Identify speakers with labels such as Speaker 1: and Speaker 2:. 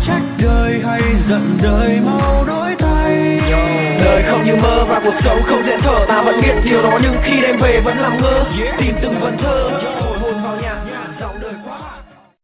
Speaker 1: trách đời hay giận đời mau đổi thay.
Speaker 2: Đời không như mơ và cuộc sống không dễ thở. Ta vẫn biết điều đó nhưng khi đêm về vẫn làm ngơ. Tin từng vần thơ